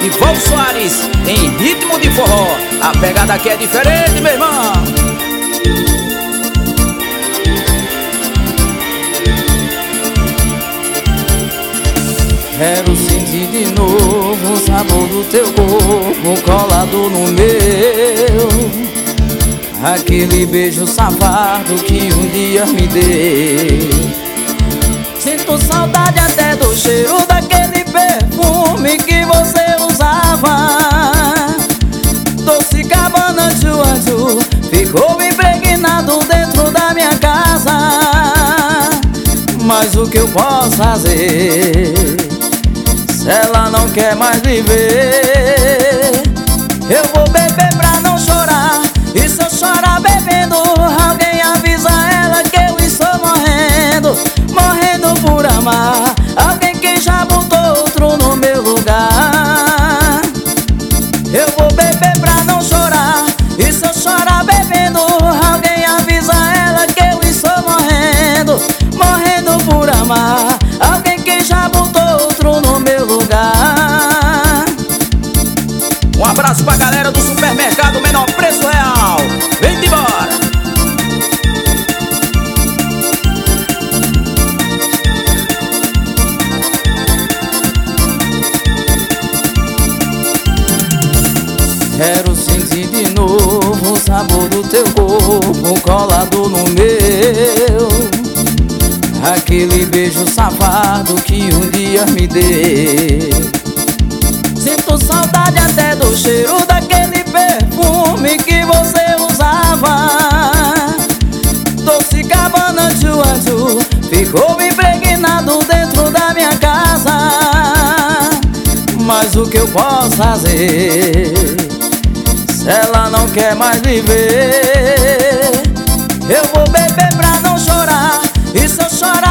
Ivaldo Soares, em ritmo de forró. A pegada aqui é diferente, meu irmão. Quero sentir de novo o sabor do teu corpo colado no meu. Aquele beijo safado que um dia me deu. Sinto saudade até do cheiro daquele perfume que você usava. Doce Cabana Juju ficou impregnado dentro da minha casa. Mas o que eu posso fazer se ela não quer mais viver? Eu vou beber pra não chorar, e se eu chorar bebendo, alguém avisa ela que eu estou morrendo, morrendo por amar alguém que já botou outro no meu lugar. Eu vou beber pra não chorar, e se eu chorar bebendo, alguém avisa ela que eu estou morrendo, morrendo por amar alguém que já botou outro no meu lugar. Um abraço pra galera do supermercado Menor Preço Real. Vem de embora. Quero sentir de novo o sabor do teu corpo colado no meu. Aquele beijo safado que um dia me deu. Sinto saudade até do cheiro daquele perfume que você usava. Doce Cabana Juju ficou impregnado dentro da minha casa. Mas o que eu posso fazer se ela não quer mais viver? Eu vou beber pra não chorar, e se eu chorar